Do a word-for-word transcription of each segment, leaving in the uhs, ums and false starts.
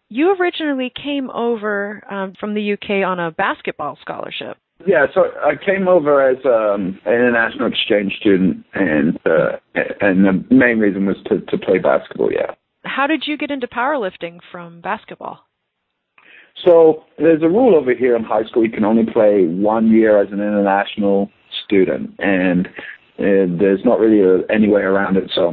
You originally came over um, from the U K on a basketball scholarship. Yeah, so I came over as um, an international exchange student, and uh, and the main reason was to, to play basketball, yeah. How did you get into powerlifting from basketball? So there's a rule over here in high school. You can only play one year as an international student, and uh, there's not really a, any way around it. So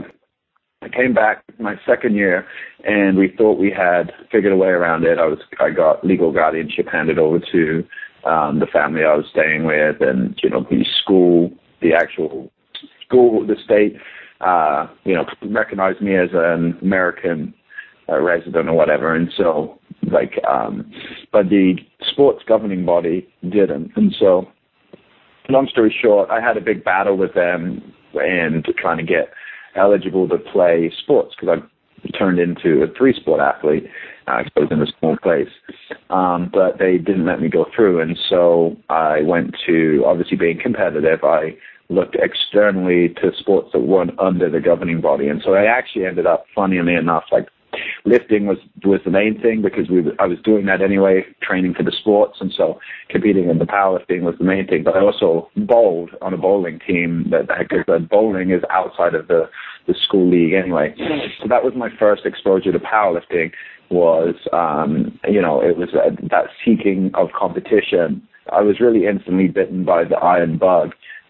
I came back my second year, and we thought we had figured a way around it. I was I got legal guardianship handed over to um, the family I was staying with, and you know the school, the actual school, the state, uh, you know, recognized me as an American uh, resident or whatever, and so like, um, but the sports governing body didn't, and so long story short, I had a big battle with them and trying to get eligible to play sports because I turned into a three-sport athlete. Uh, I was in a small place, um, but they didn't let me go through, and so I went to, obviously being competitive, I looked externally to sports that weren't under the governing body, and so I actually ended up, funnily enough, like lifting was was the main thing because we I was doing that anyway, training for the sports, and so competing in the powerlifting was the main thing. But I also bowled on a bowling team that because bowling is outside of the the school league anyway. So that was my first exposure to powerlifting. Was um, you know it was uh, that seeking of competition. I was really instantly bitten by the iron bug,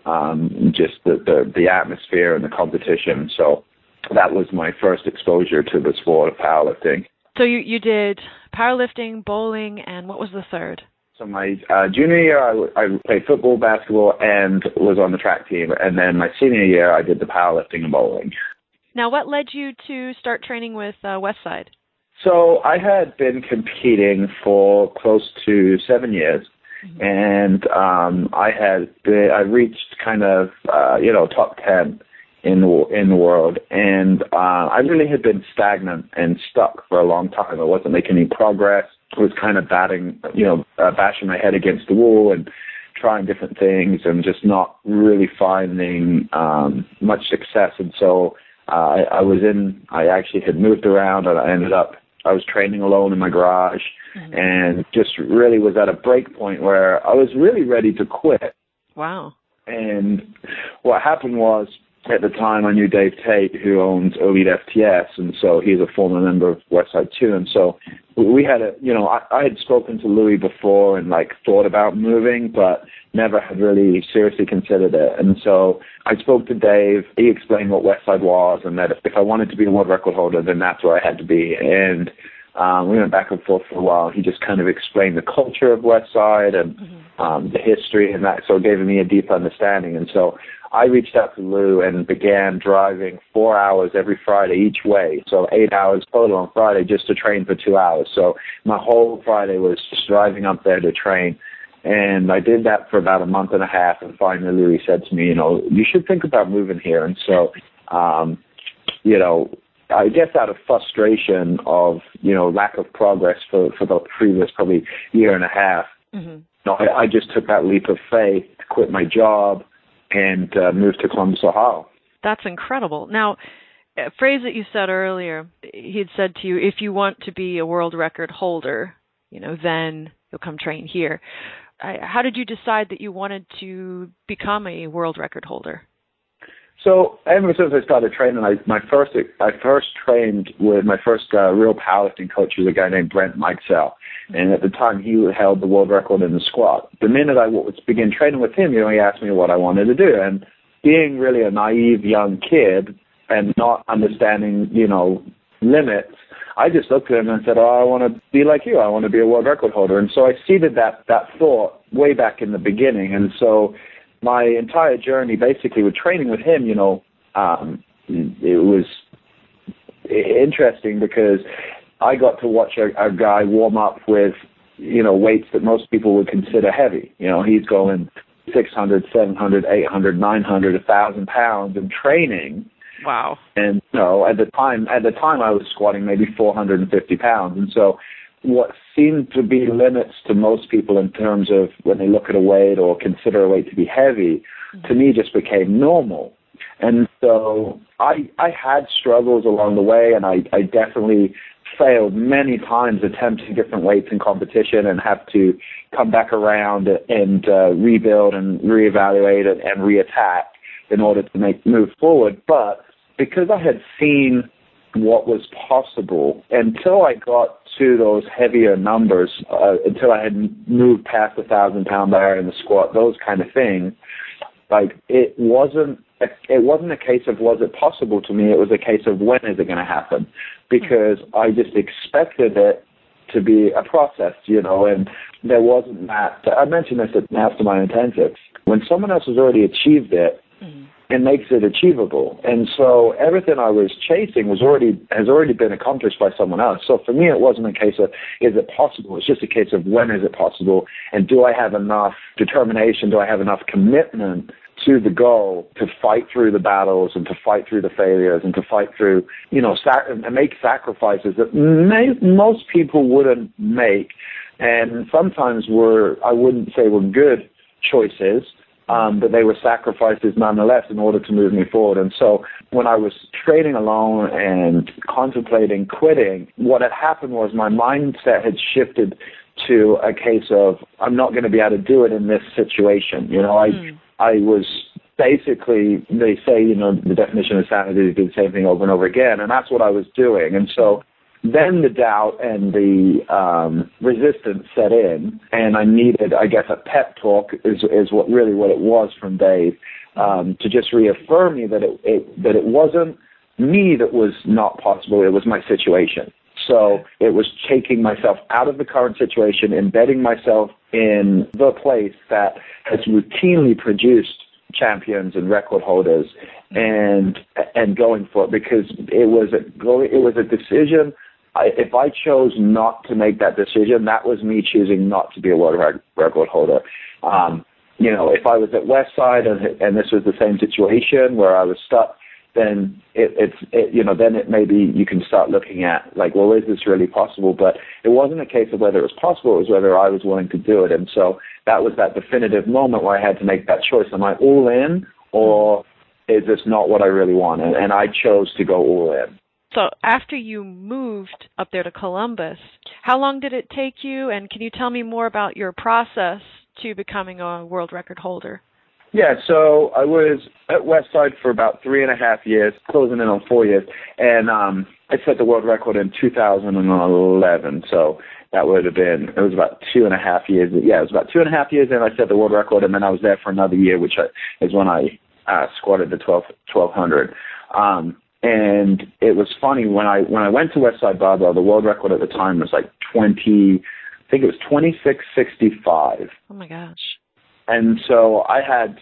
um, just the, the the atmosphere and the competition. So that was my first exposure to the sport of powerlifting. So you, you did powerlifting, bowling, and what was the third? So my uh, junior year, I, I played football, basketball, and was on the track team. And then my senior year, I did the powerlifting and bowling. Now, what led you to start training with uh, Westside? So I had been competing for close to seven years. Mm-hmm. And um, I had been, I reached kind of, uh, you know, top ten in the, in the world. And uh, I really had been stagnant and stuck for a long time. I wasn't making any progress. I was kind of batting, you know, uh, bashing my head against the wall and trying different things and just not really finding um, much success. And so uh, I, I was in, I actually had moved around and I ended up, I was training alone in my garage mm-hmm. and just really was at a break point where I was really ready to quit. Wow. And what happened was, at the time, I knew Dave Tate, who owns Elite F T S, and so he's a former member of Westside too. And so we had a, you know, I, I had spoken to Louis before and like thought about moving, but never had really seriously considered it. And so I spoke to Dave. He explained what Westside was, and that if I wanted to be a world record holder, then that's where I had to be. And um, we went back and forth for a while. He just kind of explained the culture of Westside and mm-hmm. um, the history and that, so it gave me a deep understanding. And so I reached out to Lou and began driving four hours every Friday each way, so eight hours total on Friday just to train for two hours. So my whole Friday was just driving up there to train, and I did that for about a month and a half, and finally Louis said to me, you know, you should think about moving here. And so, um, you know, I guess out of frustration of, you know, lack of progress for, for the previous probably year and a half, mm-hmm. you know, I, I just took that leap of faith to quit my job and uh, moved to Columbus, Ohio. That's incredible. Now, a phrase that you said earlier, he had said to you, if you want to be a world record holder, you know, then you'll come train here. I, how did you decide that you wanted to become a world record holder? So ever since I started training, I my first I first trained with my first uh, real powerlifting coach was a guy named Brent Mikesell, and at the time he held the world record in the squat. The minute I was, began training with him, you know, he asked me what I wanted to do, and being really a naive young kid and not understanding, you know, limits, I just looked at him and said, "Oh, I want to be like you. I want to be a world record holder." And so I seeded that that thought way back in the beginning, and so my entire journey, basically, with training with him, you know, um, it was interesting because I got to watch a, a guy warm up with, you know, weights that most people would consider heavy. You know, he's going six hundred, seven hundred, eight hundred, nine hundred, one thousand pounds in training. Wow. And, you know, at the time, at the time I was squatting maybe four hundred fifty pounds. And so what seemed to be limits to most people in terms of when they look at a weight or consider a weight to be heavy, mm-hmm. to me just became normal. And so I I had struggles along the way, and I, I definitely failed many times attempting different weights in competition and have to come back around and uh, rebuild and reevaluate and, and reattack in order to make move forward. But because I had seen what was possible, until I got to those heavier numbers, uh, until I had moved past the thousand pound barrier in the squat, those kind of things, like it wasn't, it wasn't a case of was it possible to me. It was a case of when is it going to happen, because I just expected it to be a process, you know, and there wasn't that. I mentioned this at Mastermind Intensive. When someone else has already achieved it, mm-hmm. it makes it achievable. And so everything I was chasing was already has already been accomplished by someone else. So for me, it wasn't a case of is it possible. It's just a case of when is it possible, and do I have enough determination? Do I have enough commitment to the goal to fight through the battles and to fight through the failures and to fight through, you know, sac- and make sacrifices that may, most people wouldn't make, and sometimes were, I wouldn't say were good choices, um, but they were sacrifices nonetheless in order to move me forward. And so when I was training alone and contemplating quitting, what had happened was my mindset had shifted to a case of I'm not going to be able to do it in this situation. You know, I mm. I was basically, they say, you know, the definition of sanity is to do the same thing over and over again, and that's what I was doing. And so then the doubt and the um, resistance set in, and I needed, I guess, a pep talk is is what really what it was from Dave, um, to just reaffirm me that it, it that it wasn't me that was not possible, it was my situation. So it was taking myself out of the current situation, embedding myself in the place that has routinely produced champions and record holders, and and going for it, because it was a it was a decision. I, if I chose not to make that decision, that was me choosing not to be a world record holder. Um, you know, if I was at Westside and and this was the same situation where I was stuck, then it, it's, it, you know, then it maybe you can start looking at, like, well, is this really possible? But it wasn't a case of whether it was possible, it was whether I was willing to do it. And so that was that definitive moment where I had to make that choice. Am I all in, or is this not what I really want? And, and I chose to go all in. So after you moved up there to Columbus, how long did it take you? And can you tell me more about your process to becoming a world record holder? Yeah, so I was at Westside for about three and a half years, closing in on four years, and um, I set the world record in two thousand eleven, so that would have been, it was about two and a half years. Yeah, it was about two and a half years, and I set the world record, and then I was there for another year, which I, is when I uh, squatted the twelve hundred. Um, and it was funny, when I when I went to Westside Barbell, the world record at the time was like twenty, I think it was twenty-six sixty-five. Oh my gosh. And so I had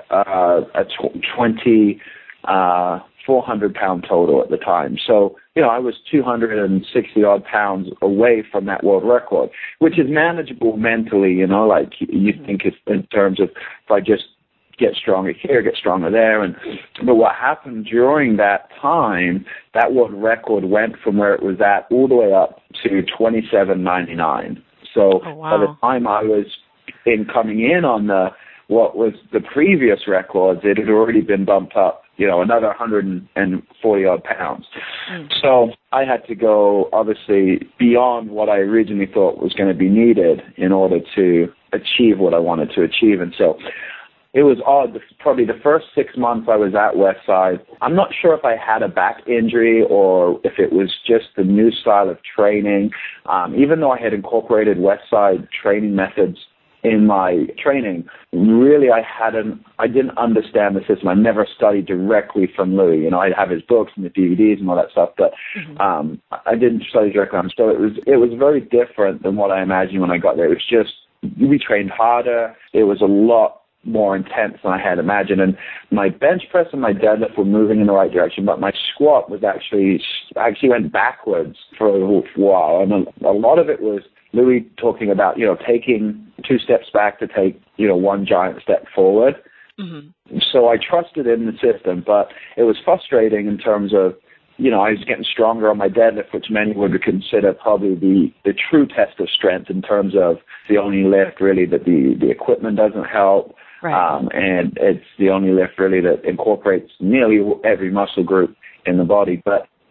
uh, a twenty, uh, four hundred pound total at the time. So, you know, I was two hundred sixty odd pounds away from that world record, which is manageable mentally, you know, like you think it's in terms of if I just get stronger here, get stronger there. And but what happened during that time, that world record went from where it was at all the way up to twenty-seven ninety-nine. So oh, wow. by the time I was in coming in on the what was the previous records, it had already been bumped up, you know, another one hundred forty odd pounds. Mm. So I had to go obviously beyond what I originally thought was going to be needed in order to achieve what I wanted to achieve. And so it was odd. Probably the first six months I was at Westside, I'm not sure if I had a back injury or if it was just the new style of training. Um, even though I had incorporated Westside training methods in my training, really I hadn't, I didn't understand the system. I never studied directly from Louis. You know, I'd have his books and the D V Ds and all that stuff, but mm-hmm. um, I didn't study directly on him. So it was, it was very different than what I imagined when I got there. It was just, we trained harder. It was a lot more intense than I had imagined. And my bench press and my deadlift were moving in the right direction, but my squat was actually, actually went backwards for a while. And a, a lot of it was Louis talking about, you know, taking two steps back to take, you know, one giant step forward. Mm-hmm. So I trusted in the system, but it was frustrating in terms of, you know, I was getting stronger on my deadlift, which many would consider probably the, the true test of strength in terms of the only lift really that the, the equipment doesn't help. Right. Um, and it's the only lift really that incorporates nearly every muscle group in the body. But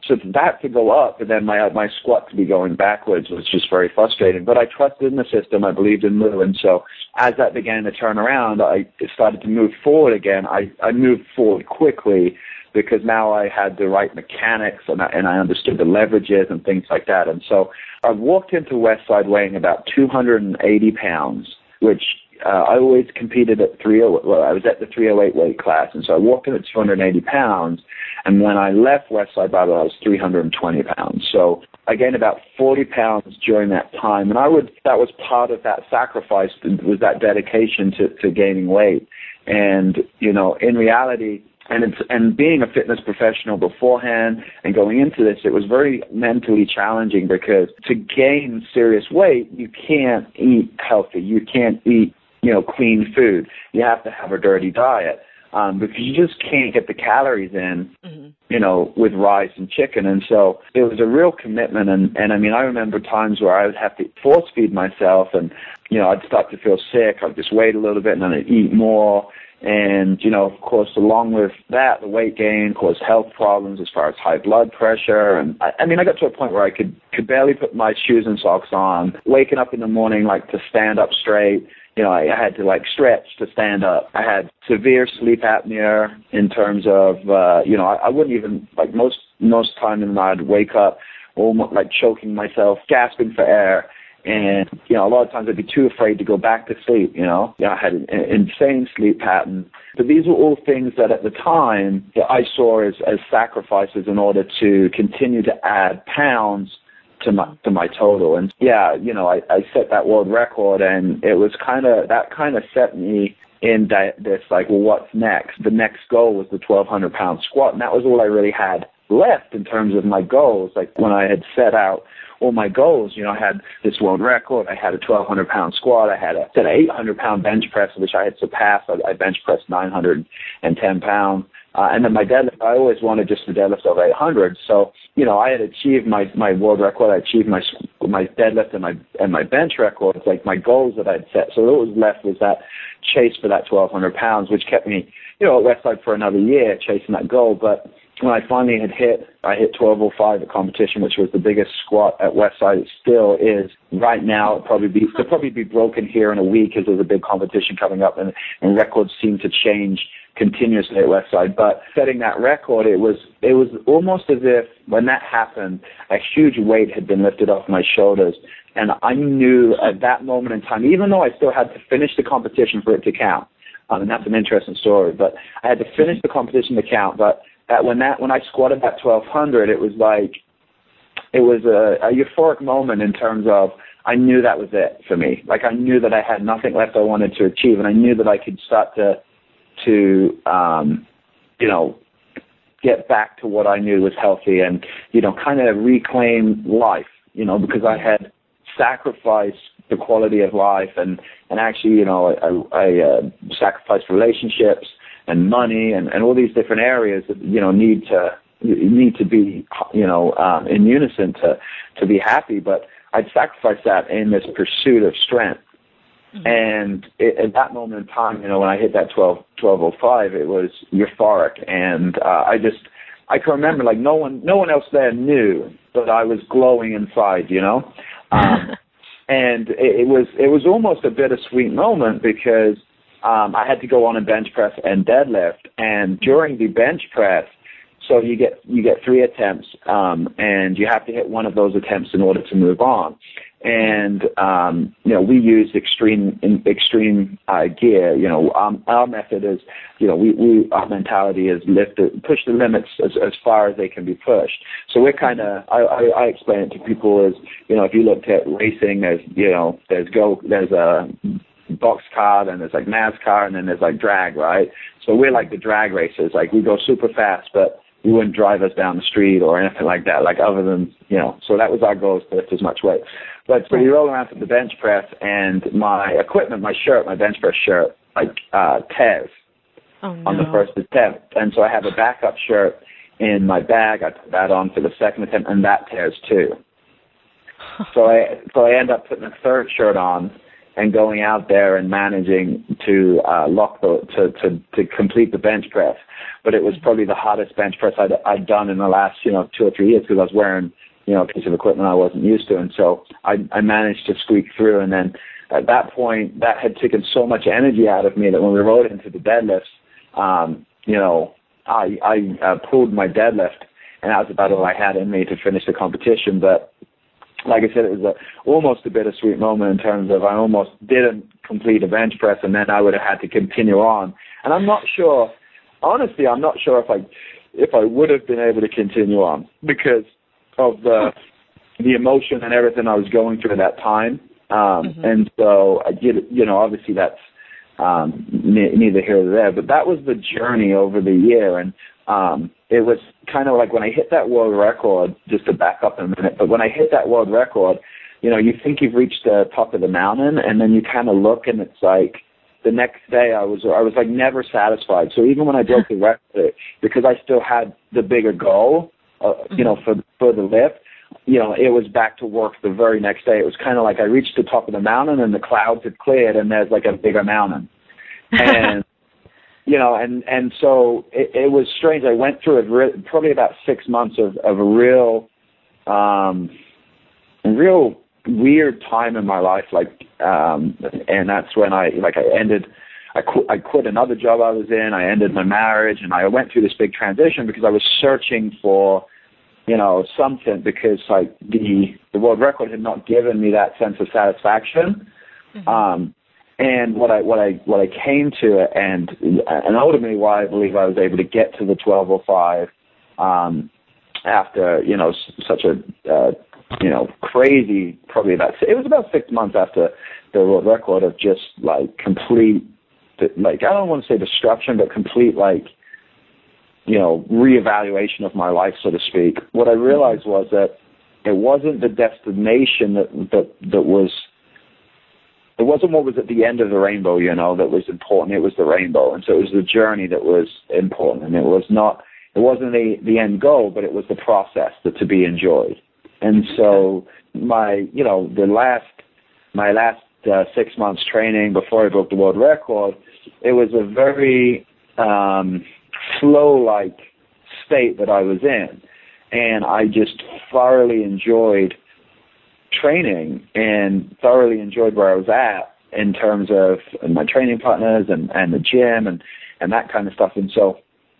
so that to go up, and then my my squat to be going backwards was just very frustrating. But I trusted in the system. I believed in Lou. And so as that began to turn around, I started to move forward again. I, I moved forward quickly because now I had the right mechanics and I, and I understood the leverages and things like that. And so I walked into Westside weighing about two hundred eighty pounds, which uh, I always competed at three oh eight. Well, I was at the three oh eight weight class, and so I walked in at two hundred eighty pounds. And when I left Westside Barbell, I was three hundred twenty pounds. So I gained about forty pounds during that time. And I would, that was part of that sacrifice, was that dedication to, to gaining weight. And, you know, in reality, and it's, and being a fitness professional beforehand and going into this, it was very mentally challenging because to gain serious weight, you can't eat healthy. You can't eat, you know, clean food. You have to have a dirty diet. Um, because you just can't get the calories in, mm-hmm. you know, with rice and chicken. And so it was a real commitment. And, and I mean, I remember times where I would have to force feed myself and, you know, I'd start to feel sick. I'd just wait a little bit and then I'd eat more. And, you know, of course, along with that, the weight gain caused health problems as far as high blood pressure. And I, I mean, I got to a point where I could, could barely put my shoes and socks on, waking up in the morning, like to stand up straight. You know, I had to like stretch to stand up. I had severe sleep apnea in terms of, uh, you know, I, I wouldn't even, like most, most time in the night I'd wake up almost like choking myself, gasping for air. And, you know, a lot of times I'd be too afraid to go back to sleep, you know. You know, I had an, an insane sleep pattern. But these were all things that at the time that I saw as, as sacrifices in order to continue to add pounds to my to my total. And yeah, you know, I, I set that world record, and it was kind of, that kind of set me in that, this like, well, what's next? The next goal was the twelve hundred pound squat, and that was all I really had left in terms of my goals. Like when I had set out all my goals, you know, I had this world record, I had a twelve hundred pound squat, I had a, an eight hundred pound bench press, which I had surpassed. I, I bench pressed nine hundred ten pounds. Uh, and then my deadlift, I always wanted just to deadlift over eight hundred. So, you know, I had achieved my, my world record. I achieved my my deadlift and my and my bench records, like my goals that I'd set. So what was left was that chase for that twelve hundred pounds, which kept me, you know, at Westside for another year chasing that goal. But when I finally had hit, I hit twelve oh five at competition, which was the biggest squat at Westside. It still is right now. It'll probably be, it'll probably be broken here in a week because there's a big competition coming up, and, and records seem to change continuously at Westside. But setting that record, it was it was almost as if when that happened, a huge weight had been lifted off my shoulders. And I knew at that moment in time, even though I still had to finish the competition for it to count, um, and that's an interesting story, but I had to finish the competition to count. But that when that when I squatted that twelve hundred, it was like, it was a, a euphoric moment in terms of, I knew that was it for me. Like I knew that I had nothing left I wanted to achieve, and I knew that I could start to to, um, you know, get back to what I knew was healthy and, you know, kind of reclaim life, you know, because I had sacrificed the quality of life and, and actually, you know, I, I uh, sacrificed relationships and money and, and all these different areas that, you know, need to, need to be, you know, um, in unison to, to be happy. But I'd sacrificed that in this pursuit of strength. Mm-hmm. And it, at that moment in time, you know, when I hit that twelve oh five, it was euphoric. And uh, I just, I can remember, like, no one no one else there knew that I was glowing inside, you know. Um, and it, it was it was almost a bittersweet moment because um, I had to go on a bench press and deadlift. And during the bench press, so you get you get three attempts, um, and you have to hit one of those attempts in order to move on. And um, you know, we use extreme extreme uh, gear. You know, um, our method is, you know, we, we our mentality is lift the, push the limits as, as far as they can be pushed. So we're kind of, I, I, I explain it to people as, you know, if you looked at racing, there's, you know, there's go there's a box car, then there's like NASCAR, and then there's like drag, right? So we're like the drag racers. Like we go super fast, but you wouldn't drive us down the street or anything like that, like other than, you know, so that was our goal, to lift as much weight. But so you roll around to the bench press, and my equipment, my shirt, my bench press shirt, like uh, tears oh, no. on the first attempt. And so I have a backup shirt in my bag. I put that on for the second attempt, and that tears too. so I so I end up putting a third shirt on, and going out there and managing to uh, lock the to, to to complete the bench press. But it was probably the hardest bench press I'd, I'd done in the last you know two or three years because I was wearing you know a piece of equipment I wasn't used to, and so I, I managed to squeak through. And then at that point, that had taken so much energy out of me that when we rode into the deadlifts, um, you know, I I uh, pulled my deadlift, and that was about all I had in me to finish the competition. But like I said, it was a, almost a bittersweet moment in terms of I almost didn't complete a bench press, and then I would have had to continue on. And I'm not sure, honestly, I'm not sure if I if I would have been able to continue on because of the the emotion and everything I was going through at that time. Um, mm-hmm. And so I did, you know, obviously that's um, ne- neither here nor there, but that was the journey over the year. And um, it was kind of like when I hit that world record, just to back up a minute, but when I hit that world record, you know, you think you've reached the top of the mountain, and then you kind of look, and it's like the next day I was I was like never satisfied. So even when I broke the record, because I still had the bigger goal, uh, you know, for for the lift, you know, it was back to work the very next day. It was kind of like I reached the top of the mountain, and the clouds had cleared, and there's like a bigger mountain, and you know, and and so it, it was strange. I went through it re- probably about six months of of a real, um, real weird time in my life. Like, um, and that's when I like I ended. I quit, I quit another job I was in. I ended my marriage, and I went through this big transition because I was searching for, you know, something because like the the world record had not given me that sense of satisfaction. Mm-hmm. Um, And what I what I what I came to, and and ultimately why I believe I was able to get to the twelve oh five um, after you know such a uh, you know crazy probably about it was about six months after the world record of just like complete like I don't want to say destruction, but complete like you know reevaluation of my life, so to speak. What I realized was that it wasn't the destination that that that was. It wasn't what was at the end of the rainbow, you know, that was important. It was the rainbow. And so it was the journey that was important. And it was not, it wasn't the, the end goal, but it was the process that to be enjoyed. And so my, you know, the last, my last uh, six months training before I broke the world record, it was a very um, flow-like state that I was in. And I just thoroughly enjoyed training and thoroughly enjoyed where I was at in terms of my training partners and, and the gym and, and that kind of stuff. And so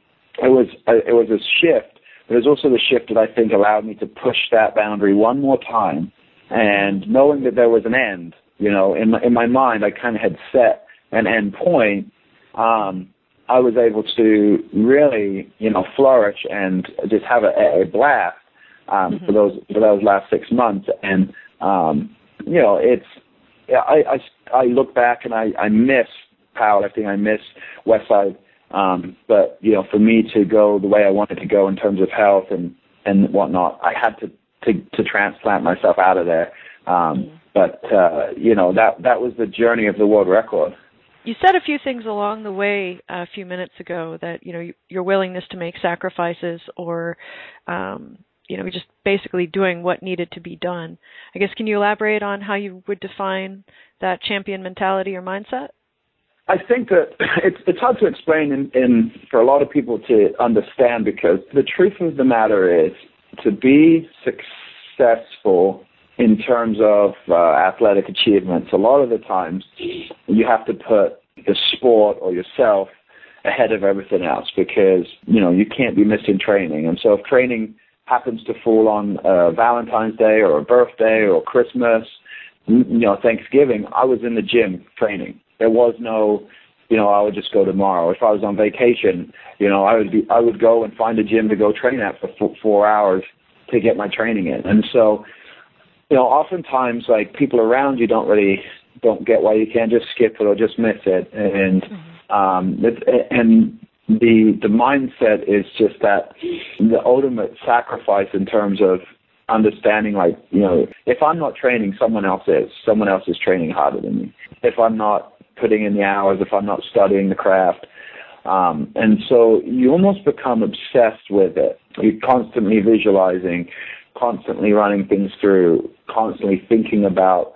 it was it was a shift, but it was also the shift that I think allowed me to push that boundary one more time. And knowing that there was an end, you know, in my, in my mind, I kind of had set an end point. Um, I was able to really, you know, flourish and just have a, a blast. Um, mm-hmm. for those for those last six months, and um, you know, it's I, I, I look back and I, I miss powerlifting, I miss Westside, um, but you know, for me to go the way I wanted to go in terms of health and, and whatnot, I had to, to to transplant myself out of there. Um, mm-hmm. But uh, you know, that that was the journey of the world record. You said a few things along the way a few minutes ago that you know your willingness to make sacrifices or um, you know, just basically doing what needed to be done. I guess, can you elaborate on how you would define that champion mentality or mindset? I think that it's it's hard to explain in, in for a lot of people to understand because the truth of the matter is to be successful in terms of uh, athletic achievements, a lot of the times you have to put the sport or yourself ahead of everything else because, you know, you can't be missing training. And so if training happens to fall on uh, Valentine's Day or a birthday or Christmas, you know, Thanksgiving, I was in the gym training. There was no, you know, I would just go tomorrow. If I was on vacation, you know, I would be, I would go and find a gym to go train at for four, four hours to get my training in. And so, you know, oftentimes like people around you don't really don't get why you can't just skip it or just miss it. And um, it, and The the mindset is just that the ultimate sacrifice in terms of understanding, like, you know, if I'm not training, someone else is. Someone else is training harder than me. If I'm not putting in the hours, if I'm not studying the craft. Um, and so you almost become obsessed with it. You're constantly visualizing, constantly running things through, constantly thinking about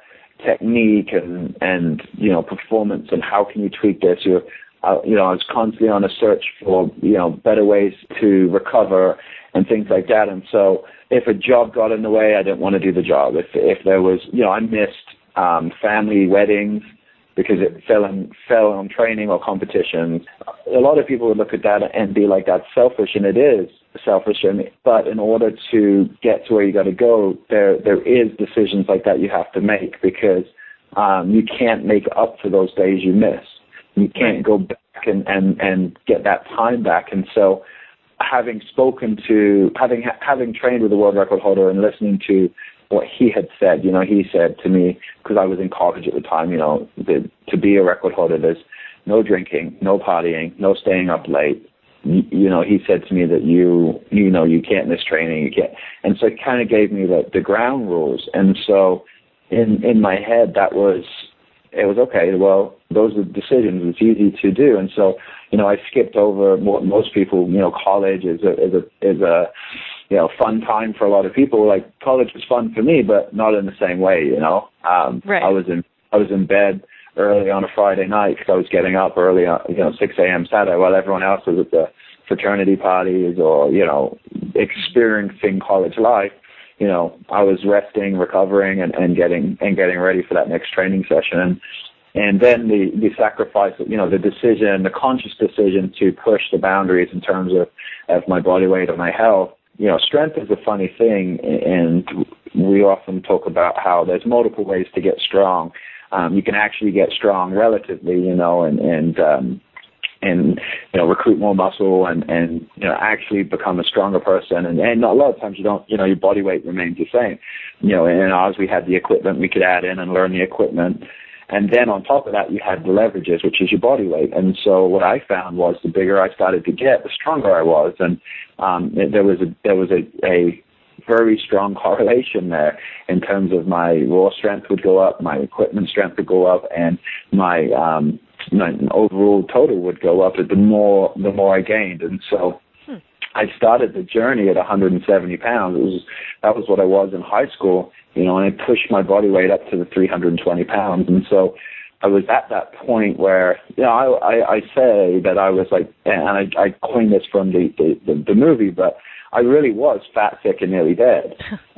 technique and, and, you know, performance and how can you tweak this? You're, uh, you know, I was constantly on a search for, you know, better ways to recover and things like that. And so if a job got in the way, I didn't want to do the job. If, if there was, you know, I missed um, family weddings because it fell on, fell on training or competitions. A lot of people would look at that and be like, that's selfish, and it is selfish. And, but in order to get to where you got to go, there there is decisions like that you have to make, because um, you can't make up for those days you miss. You can't go back and, and, and get that time back. And so having spoken to, having having trained with the world record holder and listening to what he had said, you know, he said to me, because I was in college at the time, you know, the, to be a record holder, there's no drinking, no partying, no staying up late. You, you know, he said to me that you, you know, you can't miss training, you can't. And so it kind of gave me the, the ground rules. And so in, in my head, that was, it was okay, well, those are decisions. It's easy to do. And so, you know, I skipped over what most people, you know, college is a, is a, is a, you know, fun time for a lot of people. Like, college was fun for me, but not in the same way, you know. Um, right. I was in, I was in bed early on a Friday night because I was getting up early, on, you know, six a.m. Saturday while everyone else was at the fraternity parties or, you know, experiencing college life. You know, I was resting, recovering, and, and getting and getting ready for that next training session. And, and then the, the sacrifice, you know, the decision, the conscious decision to push the boundaries in terms of, of my body weight and my health. You know, strength is a funny thing, and we often talk about how there's multiple ways to get strong. Um, you can actually get strong relatively, you know, and, and, um, and, you know, recruit more muscle and, and, you know, actually become a stronger person. And, and a lot of times you don't, you know, your body weight remains the same. You know, in ours we had the equipment we could add in and learn the equipment. And then on top of that, you had the leverages, which is your body weight. And so what I found was the bigger I started to get, the stronger I was. And um, there was a there was a, a very strong correlation there in terms of my raw strength would go up, my equipment strength would go up, and my um, my overall total would go up the more the more I gained. And so hmm. I started the journey at one hundred seventy pounds. It was that was what I was in high school. You know, and I pushed my body weight up to the three hundred twenty pounds. And so I was at that point where, you know, I, I, I say that I was like, and I, I coined this from the, the, the movie, but I really was fat, sick, and nearly dead.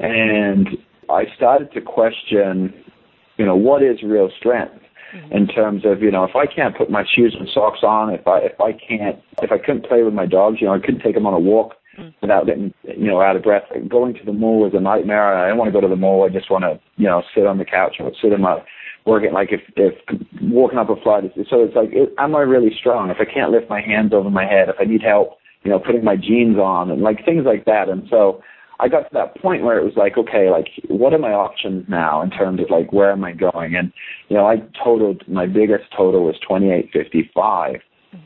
And I started to question, you know, what is real strength mm-hmm. in terms of, you know, if I can't put my shoes and socks on, if I, if I can't, if I couldn't play with my dogs, you know, I couldn't take them on a walk without getting, you know, out of breath. Going to the mall was a nightmare. I didn't want to go to the mall. I just want to, you know, sit on the couch or sit in my working. Like if, if walking up a flight. So it's like, it, am I really strong? If I can't lift my hands over my head, if I need help, you know, putting my jeans on and like things like that. And so I got to that point where it was like, okay, like what are my options now in terms of like where am I going? And you know, I totaled my biggest total was twenty-eight fifty-five.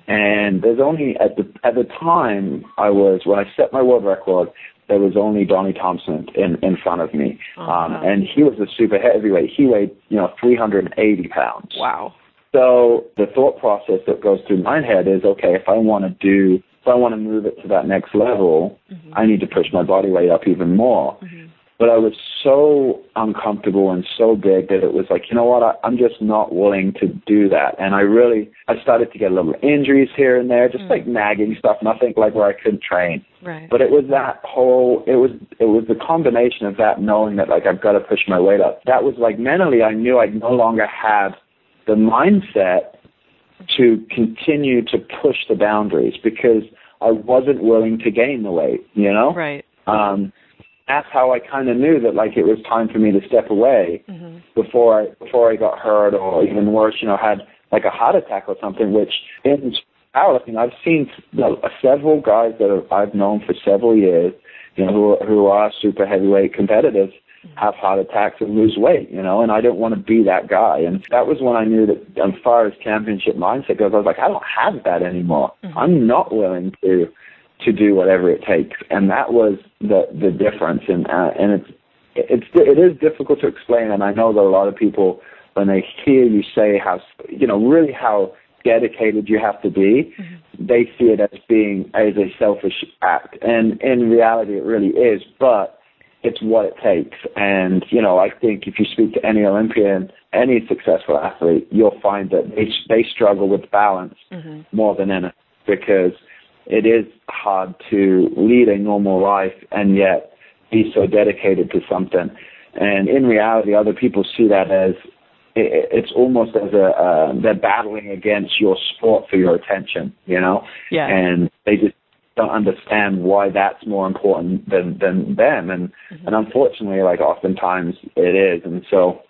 And there's only, at the at the time, I was, when I set my world record, there was only Donnie Thompson in, in front of me. Oh, um, wow. And he was a super heavyweight. He weighed, you know, three hundred eighty pounds. Wow. So the thought process that goes through my head is, okay, if I want to do, if I want to move it to that next level, mm-hmm. I need to push my body weight up even more. Mm-hmm. But I was so uncomfortable and so big that it was like, you know what, I, I'm just not willing to do that. And I really, I started to get a little injuries here and there, just mm. like nagging stuff, nothing like where I couldn't train. Right. But it was that whole, it was, it was the combination of that knowing that like I've got to push my weight up. That was like mentally, I knew I no longer had the mindset to continue to push the boundaries because I wasn't willing to gain the weight, you know? Right. Um, that's how I kind of knew that, like, it was time for me to step away mm-hmm. before I before I got hurt or even worse, you know, had like a heart attack or something. Which in powerlifting, I've seen you know, several guys that have, I've known for several years, you know, who who are super heavyweight competitors, mm-hmm. have heart attacks and lose weight, you know. And I didn't want to be that guy. And that was when I knew that, as far as championship mindset goes, I was like, I don't have that anymore. Mm-hmm. I'm not willing to. to do whatever it takes, and that was the the difference. And uh, and it's it's it is difficult to explain. And I know that a lot of people, when they hear you say how you know really how dedicated you have to be, mm-hmm. they see it as being as a selfish act. And in reality, it really is. But it's what it takes. And you know, I think if you speak to any Olympian any successful athlete, you'll find that they, they struggle with balance mm-hmm. more than anything, because it is hard to lead a normal life and yet be so dedicated to something. And in reality, other people see that as, it's almost as a, uh, they're battling against your sport for your attention, you know? Yeah. And they just don't understand why that's more important than, than them. And, mm-hmm. and unfortunately, like, oftentimes it is. And so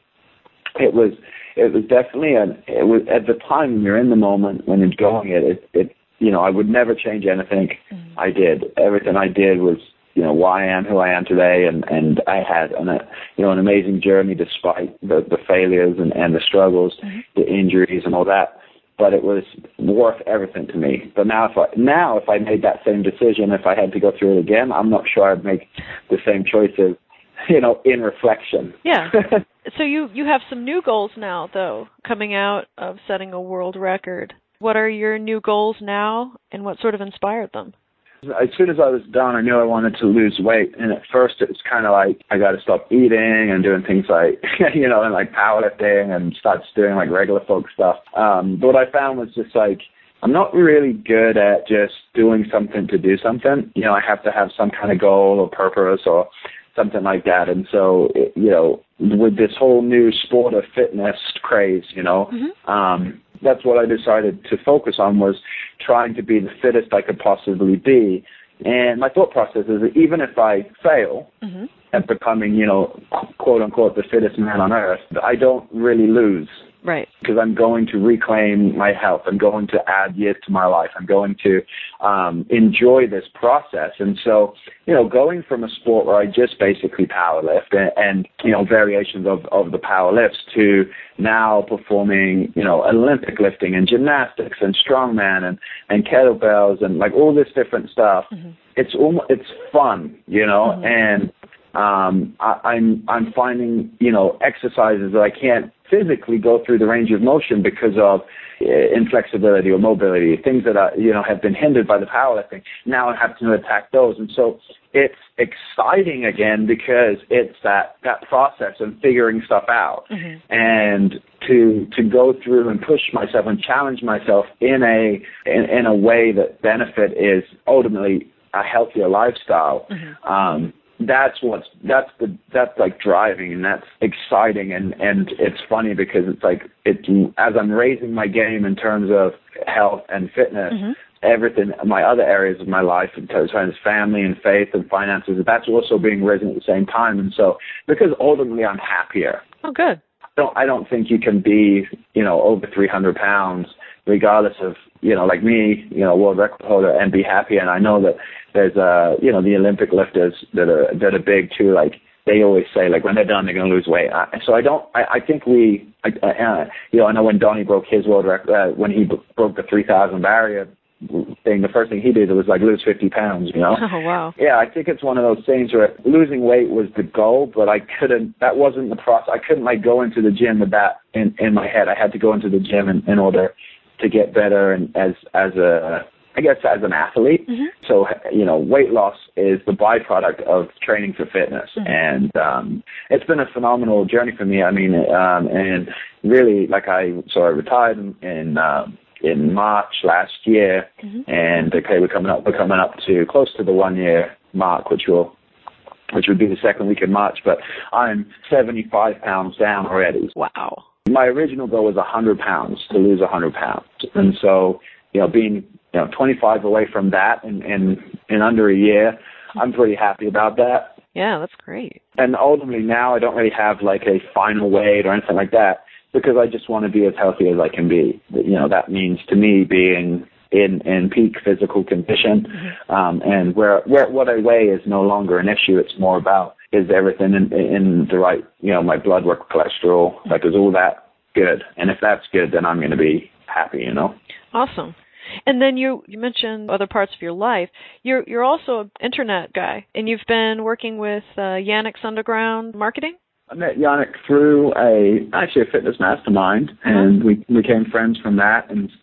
it was, it was definitely an, it was at the time when you're in the moment, when you're going it, it, it you know, I would never change anything mm-hmm. I did. Everything I did was, you know, why I am who I am today, and, and I had an, a, you know, an amazing journey despite the, the failures and, and the struggles, mm-hmm. the injuries and all that. But it was worth everything to me. But now if I, now if I made that same decision, if I had to go through it again, I'm not sure I'd make the same choices, you know, in reflection. Yeah. So you, you have some new goals now, though, coming out of setting a world record. What are your new goals now, and what sort of inspired them? As soon as I was done, I knew I wanted to lose weight. And at first it was kind of like, I got to stop eating and doing things like, you know, and like powerlifting, and start doing like regular folk stuff. Um, but what I found was just like, I'm not really good at just doing something to do something. You know, I have to have some kind of goal or purpose or something like that. And so, it, you know, with this whole new sport of fitness craze, you know, mm-hmm. um, that's what I decided to focus on, was trying to be the fittest I could possibly be. And my thought process is that even if I fail mm-hmm. at becoming, you know, quote unquote, the fittest man on earth, I don't really lose. Right. Because I'm going to reclaim my health. I'm going to add years to my life. I'm going to um, enjoy this process. And so, you know, going from a sport where I just basically power lift and, and you know, variations of, of the power lifts, to now performing, you know, Olympic lifting and gymnastics and strongman and, and kettlebells and like all this different stuff. Mm-hmm. It's almost, it's fun, you know, mm-hmm. and um, I, I'm, I'm finding, you know, exercises that I can't physically go through the range of motion because of uh, inflexibility or mobility, things that are, you know, have been hindered by the powerlifting. Now I have to attack those. And so it's exciting again, because it's that, that process of figuring stuff out mm-hmm. and to, to go through and push myself and challenge myself in a, in, in a way that benefit is ultimately a healthier lifestyle. Mm-hmm. Um, That's what's that's the that's like driving, and that's exciting, and, and it's funny because it's like it as I'm raising my game in terms of health and fitness, mm-hmm. everything, my other areas of my life in terms of family and faith and finances, that's also being risen at the same time. And so because ultimately I'm happier. Oh, good. I don't I don't think you can be, you know, over three hundred pounds regardless of, you know, like me, you know, world record holder, and be happy. And I know that there's, uh, you know, the Olympic lifters that are, that are big too. Like they always say, like when they're done, they're going to lose weight. I, so I don't, I, I think we, I, uh, you know, I know when Donnie broke his world record, uh, when he b- broke the three thousand barrier thing, the first thing he did was like lose fifty pounds, you know? Oh, wow. Yeah, I think it's one of those things where losing weight was the goal, but I couldn't, that wasn't the process. I couldn't like go into the gym with that in, in my head. I had to go into the gym in, in order to get better, and as as a I guess as an athlete. Mm-hmm. So, you know, weight loss is the byproduct of training for fitness. Mm-hmm. And um, it's been a phenomenal journey for me. I mean, um, and really, like I, so I retired in, in, um, in March last year. Mm-hmm. And okay, we're coming up, we're coming up to close to the one year mark, which will, which would be the second week in March. But I'm seventy-five pounds down already. Wow. My original goal was one hundred pounds, to lose one hundred pounds. And so, you know, being, you know, twenty-five away from that in, in, in under a year, I'm pretty happy about that. Yeah, that's great. And ultimately now I don't really have like a final weight or anything like that, because I just want to be as healthy as I can be. You know, that means to me being in, in peak physical condition. Mm-hmm. Um, and where, where what I weigh is no longer an issue. It's more about, is everything in, in the right, you know, my blood work, cholesterol, like is all that good? And if that's good, then I'm going to be happy, you know? Awesome. And then you, you mentioned other parts of your life. You're you're also an internet guy, and you've been working with uh, Yannick's Underground Marketing? I met Yannick through a, actually a fitness mastermind, uh-huh. and we became friends from that and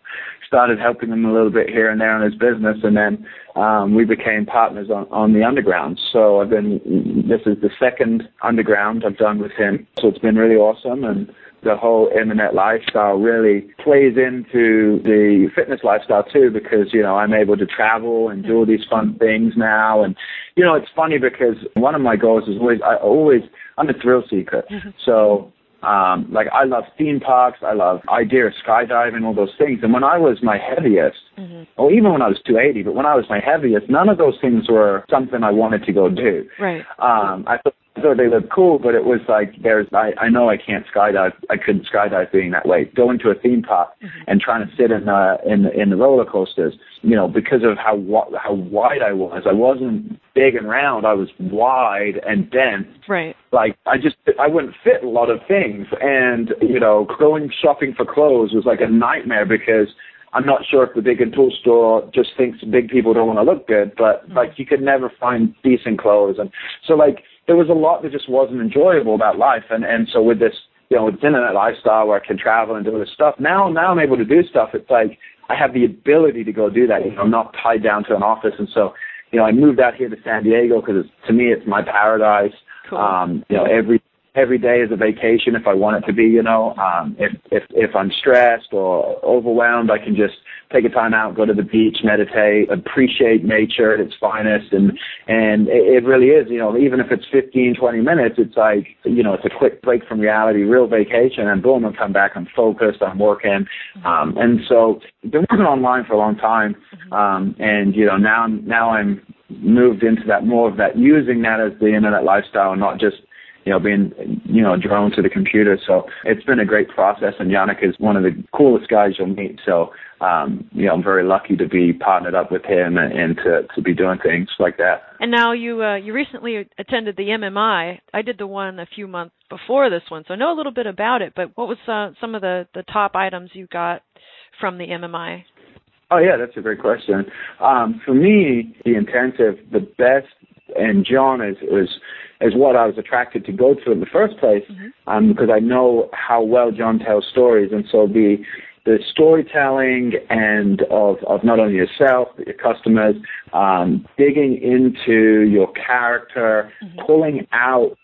started helping him a little bit here and there on his business, and then um, we became partners on, on the Underground. So I've been, this is the second Underground I've done with him. So it's been really awesome, and the whole internet lifestyle really plays into the fitness lifestyle too, because, you know, I'm able to travel and do all these fun things now. And, you know, it's funny because one of my goals is always, I always, I'm a thrill seeker. Mm-hmm. So, um, like, I love theme parks. I love idea of skydiving, all those things. And when I was my heaviest, mm-hmm. or even when I was two eighty, but when I was my heaviest, none of those things were something I wanted to go do. Right. Um, I thought, So they look cool, but it was like, there's, I, I know I can't skydive. I couldn't skydive being that way. Going to a theme park mm-hmm. and trying to sit in the, in the, in the roller coasters, you know, because of how, how wide I was. I wasn't big and round. I was wide and dense. Right. Like, I just, I wouldn't fit a lot of things. And, you know, going shopping for clothes was like a nightmare because I'm not sure if the big and tool store just thinks big people don't want to look good, but mm-hmm. like you could never find decent clothes. And so like, there was a lot that just wasn't enjoyable about life. And, and so with this, you know, with this internet lifestyle where I can travel and do this stuff, now, now I'm able to do stuff. It's like I have the ability to go do that. You know, I'm not tied down to an office. And so, you know, I moved out here to San Diego because to me, it's my paradise. Cool. Um, you know, every, every day is a vacation if I want it to be, you know. Um, if, if, if I'm stressed or overwhelmed, I can just take a time out, go to the beach, meditate, appreciate nature at its finest. And, and it, it really is, you know, even if it's fifteen, twenty minutes, it's like, you know, it's a quick break from reality, real vacation, and boom, I come back, I'm focused, I'm working. Um, and so I've been working online for a long time. Um, and, you know, now, now I'm moved into that more of that, using that as the internet lifestyle, not just, you know, being, you know, drawn to the computer. So it's been a great process, and Yannick is one of the coolest guys you'll meet. So, um, you know, I'm very lucky to be partnered up with him and, and to, to be doing things like that. And now you uh, you recently attended the M M I. I did the one a few months before this one, so I know a little bit about it, but what was uh, some of the, the top items you got from the M M I? Oh, yeah, that's a great question. Um, for me, the intensive, the best, and John is, is is what I was attracted to go to in the first place, mm-hmm. um, because I know how well John tells stories. And so the the storytelling and of, of not only yourself, but your customers, um, digging into your character, mm-hmm. pulling out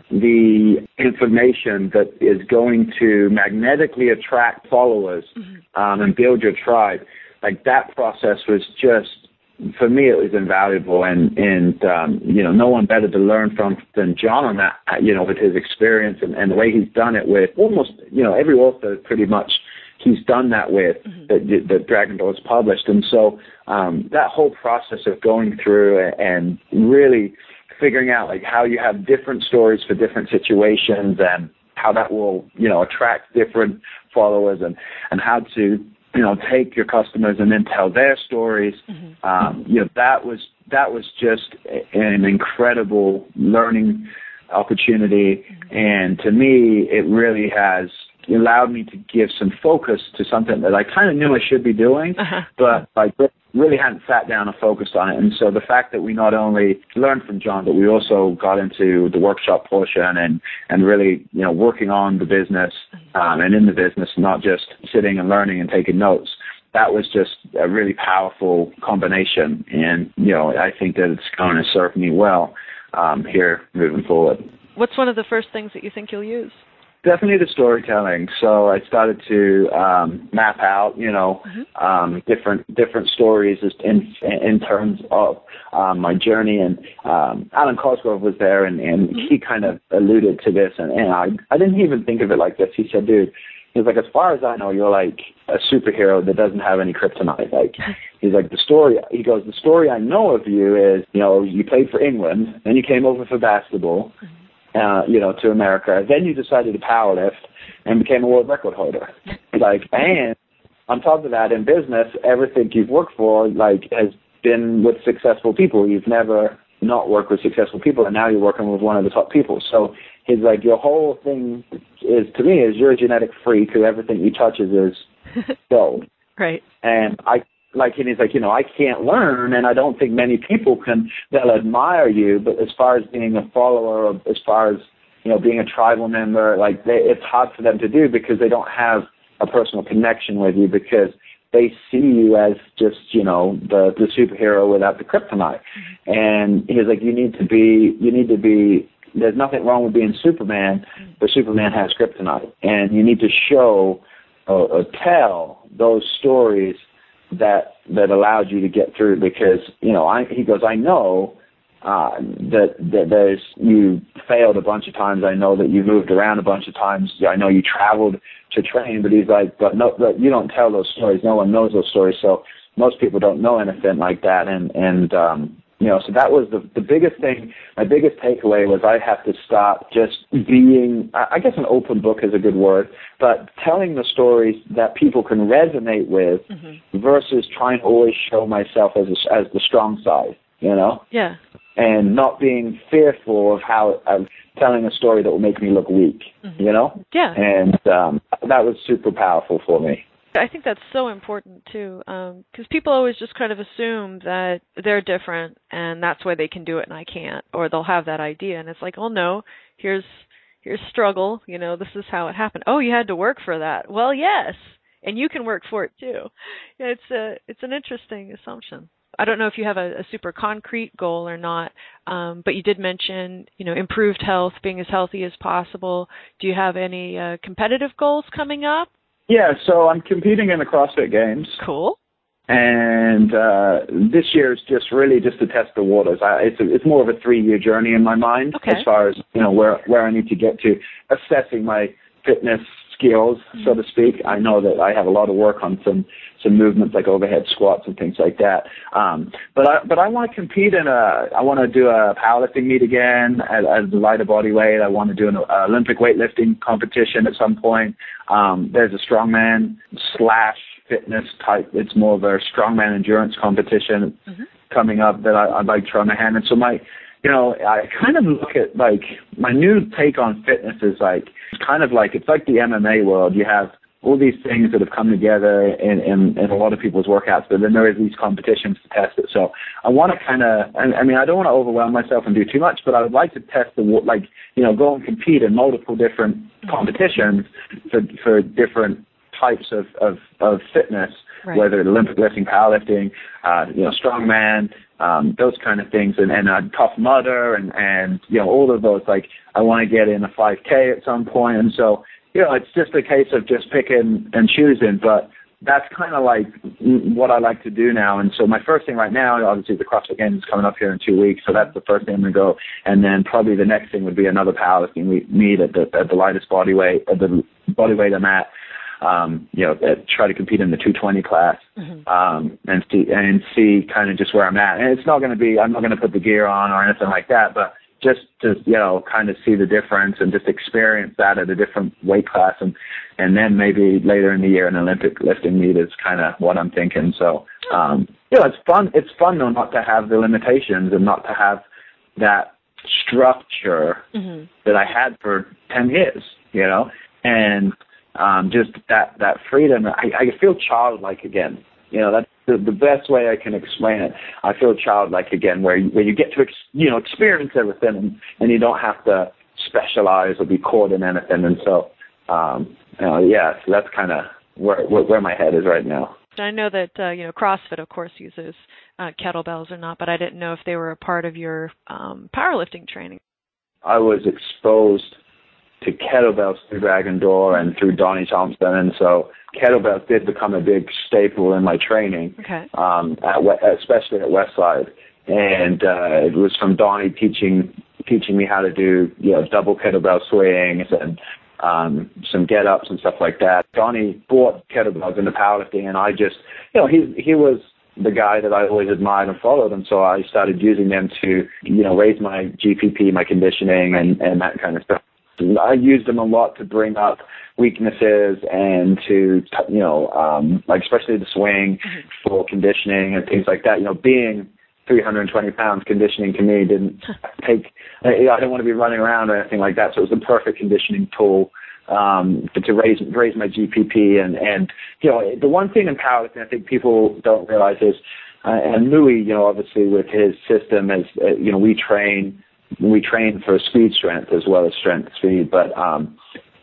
the information that is going to magnetically attract followers mm-hmm. um, and build your tribe. Like, that process was just, for me, it was invaluable, and, and um, you know, no one better to learn from than John on that, you know, with his experience and, and the way he's done it with almost, you know, every author pretty much he's done that with mm-hmm. that, that Dragon Door has published. And so um, that whole process of going through and really figuring out, like, how you have different stories for different situations and how that will, you know, attract different followers, and, and how to, you know, take your customers and then tell their stories. Mm-hmm. Um, you know, that was that was just an incredible learning opportunity. Mm-hmm. And to me, it really has allowed me to give some focus to something that I kind of knew I should be doing, uh-huh. but like really hadn't sat down and focused on it. And so the fact that we not only learned from John, but we also got into the workshop portion and, and really, you know, working on the business um, and in the business, not just sitting and learning and taking notes. That was just a really powerful combination. And, you know, I think that it's going to serve me well um, here moving forward. What's one of the first things that you think you'll use? Definitely the storytelling. So I started to um, map out, you know, mm-hmm. um, different different stories in in terms of um, my journey. And um, Alan Cosgrove was there, and, and mm-hmm. he kind of alluded to this. And, and I I didn't even think of it like this. He said, dude, he's like, as far as I know, you're like a superhero that doesn't have any kryptonite. Like, he's like, the story, he goes, the story I know of you is, you know, you played for England, then you came over for basketball. Mm-hmm. Uh, you know, to America. Then you decided to powerlift and became a world record holder. Like, and on top of that, in business, everything you've worked for, like, has been with successful people. You've never not worked with successful people, and now you're working with one of the top people. So he's like, your whole thing is, to me, is you're a genetic freak who everything he touches is gold. Right. And I, like, and he's like, you know, I can't learn, and I don't think many people can, they'll admire you, but as far as being a follower, or as far as, you know, being a tribal member, like, they, it's hard for them to do because they don't have a personal connection with you, because they see you as just, you know, the, the superhero without the kryptonite. Mm-hmm. And he's like, you need to be, you need to be, there's nothing wrong with being Superman, but Superman has kryptonite. And you need to show or, or tell those stories that that allowed you to get through, because, you know, I, he goes, I know uh, that, that there's, you failed a bunch of times. I know that you moved around a bunch of times. I know you traveled to train, but he's like, but no, but you don't tell those stories. No one knows those stories. So most people don't know anything like that. And, and, um, you know, so that was the, the biggest thing. My biggest takeaway was I have to stop just being, I guess an open book is a good word, but telling the stories that people can resonate with, mm-hmm. versus trying to always show myself as a, as the strong side, you know? Yeah. And not being fearful of how of telling a story that will make me look weak, mm-hmm. you know? Yeah. And um, that was super powerful for me. I think that's so important, too, because um, people always just kind of assume that they're different and that's why they can do it and I can't, or they'll have that idea. And it's like, oh, no, here's here's struggle. You know, this is how it happened. Oh, you had to work for that. Well, yes, and you can work for it, too. Yeah, it's a, it's an interesting assumption. I don't know if you have a, a super concrete goal or not, um, but you did mention, you know, improved health, being as healthy as possible. Do you have any uh, competitive goals coming up? Yeah, so I'm competing in the CrossFit Games. Cool. And uh, this year is just really just to test the waters. I, it's a, it's more of a three-year journey in my mind, okay. as far as, you know, where where I need to get to, assessing my fitness skills, mm-hmm. so to speak. I know that I have a lot of work on some some movements like overhead squats and things like that. Um, but I but I want to compete in a. I want to do a powerlifting meet again at, at the lighter body weight. I want to do an uh, Olympic weightlifting competition at some point. Um, there's a strongman slash fitness type. It's more of a strongman endurance competition mm-hmm. coming up that I, I'd like to try my hand in. So my, you know, I kind of look at like my new take on fitness is like kind of like it's like the M M A world. You have all these things that have come together in, in, in a lot of people's workouts, but then there is these competitions to test it. So I want to kind of, I mean, I don't want to overwhelm myself and do too much, but I would like to test the, like, you know, go and compete in multiple different competitions for for different types of, of, of fitness, right. Whether it's Olympic lifting, powerlifting, uh, you know, strongman, um, those kind of things, and, and uh, Tough Mudder, and, and, you know, all of those. Like, I want to get in a five K at some point, and so, you know, it's just a case of just picking and choosing, but that's kind of like what I like to do now. And so my first thing right now, obviously the CrossFit Games is coming up here in two weeks, so that's the first thing I'm going to go. And then probably the next thing would be another powerlifting meet at the, at the lightest body weight, at the body weight I'm at. Um, you know, uh, try to compete in the two twenty class, mm-hmm. um, and see and see kind of just where I'm at. And it's not going to be, I'm not going to put the gear on or anything like that, but just to, you know, kind of see the difference and just experience that at a different weight class, and and then maybe later in the year an Olympic lifting meet is kind of what I'm thinking. So, um, you know, it's fun. It's fun though not to have the limitations and not to have that structure mm-hmm. that I had for ten years, you know, and Um, just that, that freedom. I, I feel childlike again. You know, that's the, the best way I can explain it. I feel childlike again, where you, where you get to, ex, you know, experience everything, and, and you don't have to specialize or be caught in anything. And so, um, you know, yeah, so that's kind of where, where where my head is right now. I know that uh, you know CrossFit, of course, uses uh, kettlebells or not, but I didn't know if they were a part of your um, powerlifting training. I was exposed to kettlebells through Dragon Door and through Donnie Thompson, and so kettlebells did become a big staple in my training, okay. um, at, especially at Westside. And uh, it was from Donnie teaching teaching me how to do, you know, double kettlebell swings and um, some get-ups and stuff like that. Donnie brought kettlebells into powerlifting, and I just, you know, he he was the guy that I always admired and followed, and so I started using them to, you know, raise my G P P, my conditioning, and, and that kind of stuff. I used them a lot to bring up weaknesses and to, you know, um, like especially the swing mm-hmm. for conditioning and things like that. You know, being three hundred twenty pounds, conditioning to me didn't take, I didn't want to be running around or anything like that. So it was the perfect conditioning tool um, to raise raise my G P P. And, and, you know, the one thing in powerlifting I think people don't realize is, uh, and Louis, you know, obviously with his system is, uh, you know, we train We train for speed strength as well as strength speed, but um,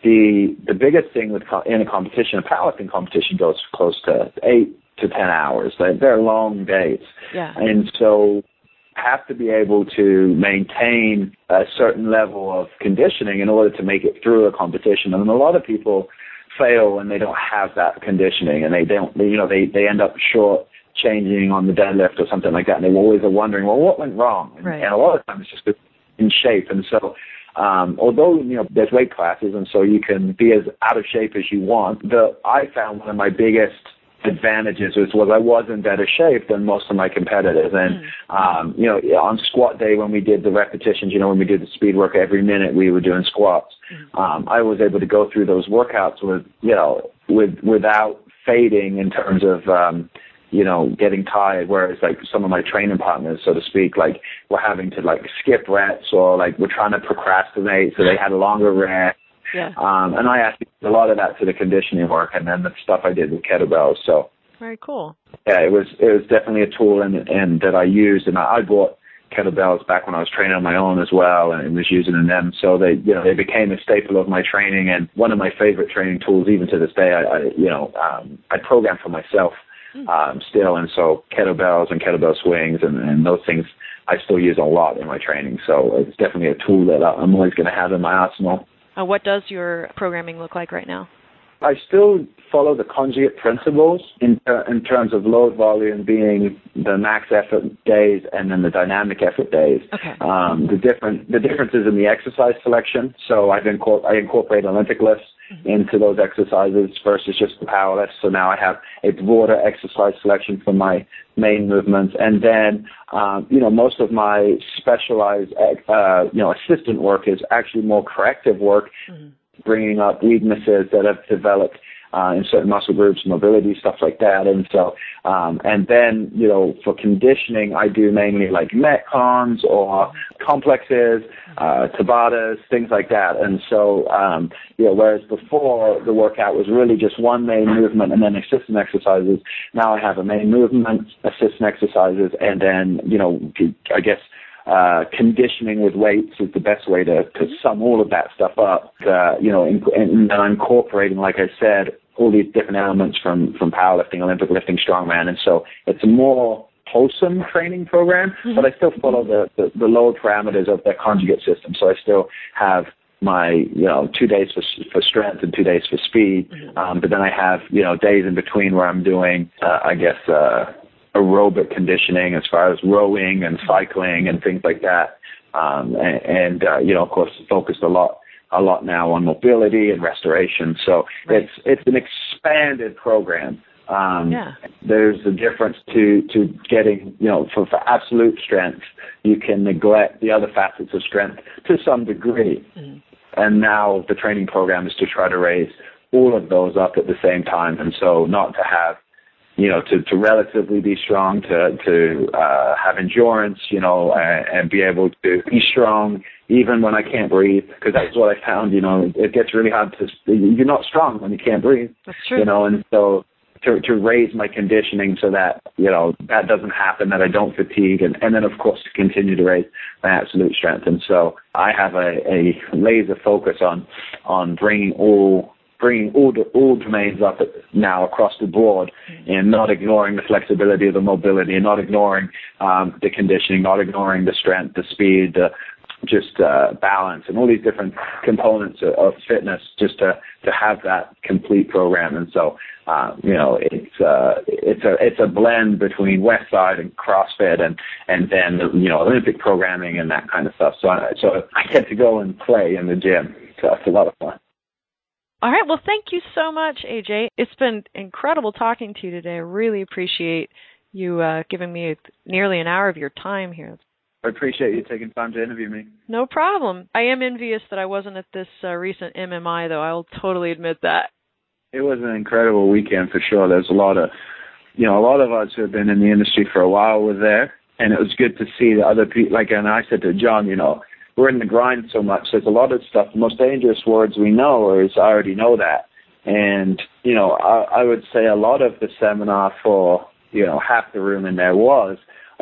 the the biggest thing with co- in a competition, a powerlifting competition, goes close to eight to ten hours. They're, they're long days, yeah. and so have to be able to maintain a certain level of conditioning in order to make it through a competition. And a lot of people fail when they don't have that conditioning, and they don't, you know, they, they end up short changing on the deadlift or something like that, and they always are wondering, well, what went wrong? And, right. and a lot of times it's just in shape. And so um, although, you know, there's weight classes, and so you can be as out of shape as you want, the I found one of my biggest advantages was, was I was in better shape than most of my competitors. And, mm. um, you know, on squat day when we did the repetitions, you know, when we did the speed work, every minute we were doing squats. Mm. Um, I was able to go through those workouts with, you know, with without fading in terms of, um, you know, getting tired, whereas like some of my training partners, so to speak, like were having to like skip reps or like were trying to procrastinate, so they had a longer rest. Yeah. Um, and I asked a lot of that to the conditioning work and then the stuff I did with kettlebells. So very cool. Yeah, it was it was definitely a tool and and that I used, and I, I bought kettlebells back when I was training on my own as well, and was using them. So they you know they became a staple of my training and one of my favorite training tools even to this day. I, I you know um, I program for myself mm. um, still, and so kettlebells and kettlebell swings and, and those things I still use a lot in my training. So it's definitely a tool that I'm always going to have in my arsenal. Uh, what does your programming look like right now? I still follow the conjugate principles in, uh, in terms of load volume being the max effort days and then the dynamic effort days. Okay. Um, the different the differences in the exercise selection. So I've incor- I incorporate Olympic lifts mm-hmm. into those exercises versus just the power lifts. So now I have a broader exercise selection for my main movements, and then um, you know most of my specialized uh, you know assistant work is actually more corrective work. Mm-hmm. Bringing up weaknesses that have developed uh, in certain muscle groups, mobility, stuff like that. And so, um, and then, you know, for conditioning, I do mainly like metcons or complexes, uh, Tabatas, things like that. And so, um, you know, whereas before the workout was really just one main movement and then assistant exercises, now I have a main movement, assistant exercises, and then, you know, I guess, Uh, conditioning with weights is the best way to, to sum all of that stuff up. Uh, you know, in, and I'm incorporating, like I said, all these different elements from, from powerlifting, Olympic lifting, strongman. And so it's a more wholesome training program, mm-hmm. but I still follow the, the, the load parameters of the conjugate system. So I still have my, you know, two days for, for strength and two days for speed. Mm-hmm. Um, but then I have, you know, days in between where I'm doing, uh, I guess, uh, aerobic conditioning as far as rowing and cycling and things like that. Um, and, and uh, you know, of course, focused a lot, a lot now on mobility and restoration. So right. it's, it's an expanded program. Um, yeah. There's a difference to, to getting, you know, for, for absolute strength, you can neglect the other facets of strength to some degree. Mm-hmm. And now the training program is to try to raise all of those up at the same time. And so not to have, you know, to, to relatively be strong, to, to uh, have endurance, you know, and, and be able to be strong even when I can't breathe, because that's what I found, you know, it gets really hard to, you're not strong when you can't breathe. That's true. You know, and so to, to raise my conditioning so that, you know, that doesn't happen, that I don't fatigue, and, and then, of course, to continue to raise my absolute strength. And so I have a, a laser focus on, on bringing all bringing all, the, all domains up now across the board and not ignoring the flexibility of the mobility and not ignoring um, the conditioning, not ignoring the strength, the speed, the just uh, balance and all these different components of, of fitness just to, to have that complete program. And so, uh, you know, it's uh, it's a it's a blend between Westside and CrossFit and, and then, you know, Olympic programming and that kind of stuff. So I, so I get to go and play in the gym. So it's a lot of fun. All right. Well, thank you so much, A J. It's been incredible talking to you today. I really appreciate you uh, giving me nearly an hour of your time here. I appreciate you taking time to interview me. No problem. I am envious that I wasn't at this uh, recent M M I, though. I'll totally admit that. It was an incredible weekend for sure. There's a lot of, you know, a lot of us who have been in the industry for a while were there, and it was good to see the other people. Like, and I said to John, you know, we're in the grind so much. There's a lot of stuff. The most dangerous words we know is I already know that. And, you know, I, I would say a lot of the seminar for, you know, half the room in there was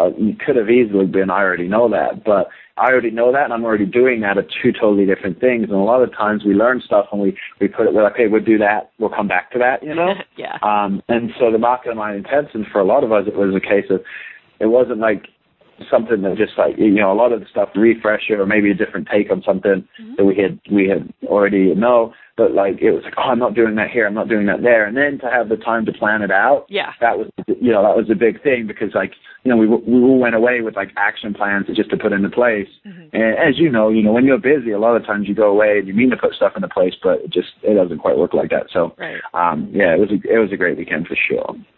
uh, you could have easily been, I already know that, but I already know that, and I'm already doing that are two totally different things. And a lot of times we learn stuff and we, we put it, we're like, okay, we'll do that, we'll come back to that, you know? Yeah. Um, and so the market of mind intentions, for a lot of us, it was a case of, it wasn't like something that just like, you know, a lot of the stuff, refresher or maybe a different take on something mm-hmm. that we had, we had already know, but like, it was like, oh, I'm not doing that here, I'm not doing that there. And then to have the time to plan it out, yeah, that was, you know, that was a big thing because like, you know, we we all went away with like action plans just to put into place. Mm-hmm. And as you know, you know, when you're busy, a lot of times you go away and you mean to put stuff into place, but it just, it doesn't quite work like that. So, right. um, yeah, it was a, it was a great weekend for sure.